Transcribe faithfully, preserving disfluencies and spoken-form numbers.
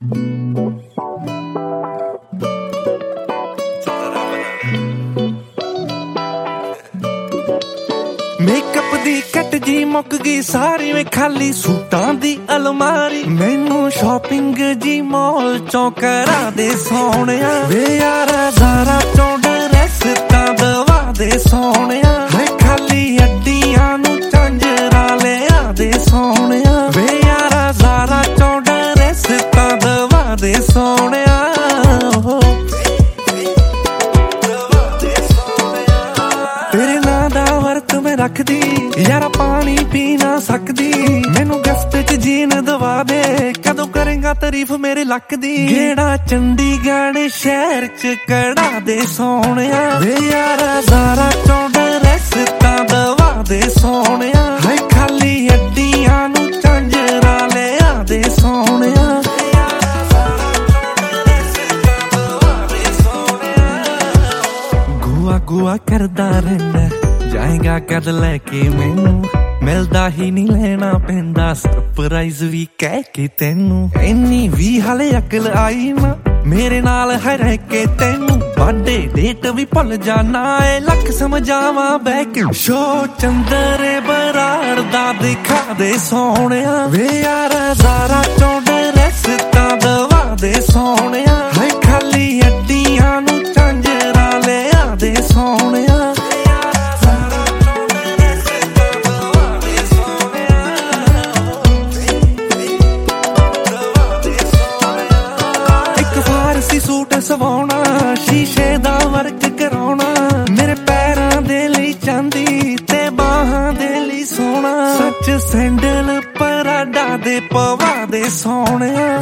makeup ਦੀ ਕੱਟ ਜੀ ਮੁੱਕ ਗਈ ਸਾਰੀ ਵੇ ਖਾਲੀ ਸੂਟਾਂ ਦੀ ਅਲਮਾਰੀ ਮੈਨੂੰ ਸ਼ਾਪਿੰਗ ਜੀ ਮਾਲ ਚੋਂ ਕਰਾ ਦੇ ਸੋਹਣਿਆ ਵੇ ਯਾਰਾ ਜ਼ਾਰਾ ਚੋਂ ਡਰੈਸ ਤਾਂ ਦਵਾ ਦੇ ਸੋਹਣਿਆ ਹੈ ਖਾਲੀ ਅੱਡੀਆਂ ਨੂੰ ਝਾਂਜਰਾਂ ਲਿਆ ਦੇ ਸੋਹਣਿਆ ਵੇ ਯਾਰਾ ਜ਼ਾਰਾ ਚੋਂ ਡਰੈਸ ਤਾਂ ਦਵਾ ਦੇ ਸੋਹਣਿਆ ਤੇਰੇ ਨਾਂ ਦਾ ਵਰਤ ਮੈਂ ਰੱਖਦੀ ਯਾਰਾ ਪਾਣੀ ਪੀ ਨਾ ਸਕਦੀ ਮੈਨੂੰ ਗਿਫਟ ਚ ਜੀਨ ਦਵਾ ਦੇ ਕਦੋਂ ਕਰੇਗਾ ਤਾਰੀਫ ਮੇਰੇ ਲੱਕ ਦੀ ਗੇੜਾ ਚੰਡੀਗੜ੍ਹ ਸ਼ਹਿਰ ਚ ਕੜਾ ਦੇ ਸੋਹਣਿਆ ਵੇ ਯਾਰਾ ਜ਼ਾਰਾ ਚੋਂ ਡਰੈਸ ਤਾਂ ਦਵਾ ਦੇ ਸੋਹਣਿਆ ਹੈ ਖਾਲੀ ਅੱਡੀਆਂ ਨੂੰ ਝਾਂਜਰਾਂ ਲਿਆ ਦੇ ਸੋਹਣਿਆ ਗੁਆ ਗੁਆ ਕਰਦਾ ਰਹਿੰਦਾ ਜਾਏਗਾ ਕਦ ਲੈ ਕੇ ਮੈਨੂੰ ਮਿਲਦਾ ਹੀ ਨਹੀਂ ਲੈਣਾ ਪੈਂਦਾ ਸਰਪ੍ਰਾਈਜ਼ ਵੀ ਕਹਿ ਕੇ ਤੈਨੂੰ ਇੰਨੀ ਵੀ ਹਾਲੇ ਅਕਲ ਆਈ ਨਾ ਮੇਰੇ ਨਾਲ ਹੈ ਰਹਿ ਕੇ ਤੈਨੂੰ ਬਰਥਡੇ ਡੇਟ ਵੀ ਭੁੱਲ ਜਾਣਾ ਏ ਲੱਖ ਸਮਝਾਵਾਂ ਬਹਿ ਕੇ ਸ਼ੋ ਚੰਦਰੇ ਬਰਾੜ ਦਾ ਦਿਖਾ ਦੇ ਸੋਹਣਿਆ ਵੇ ਯਾਰਾ ਜ਼ਾਰਾ ਚੋਂ ਡਰੈਸ ਤਾਂ ਦਵਾ ਦੇ ਸੋਹਣਿਆ ਹੈ ਖਾਲੀ ਅੱਡੀਆਂ ਨੂੰ ਝਾਂਜਰਾਂ ਲਿਆ ਦੇ ਸੋਹਣਿਆ ਸੂਟ ਸਵਾਉਣਾ ਸ਼ੀਸ਼ੇ ਦਾ ਵਰਕ ਕਰਾਉਣਾ ਮੇਰੇ ਪੈਰਾਂ ਦੇ ਲਈ ਚਾਂਦੀ ਤੇ ਬਾਹਾਂ ਦੇ ਲਈ ਸੋਨਾ ਸੱਚ ਸੈਂਡਲ ਪਰਾਡਾ ਦੇ ਪਵਾ ਦੇ ਸੋਹਣਿਆ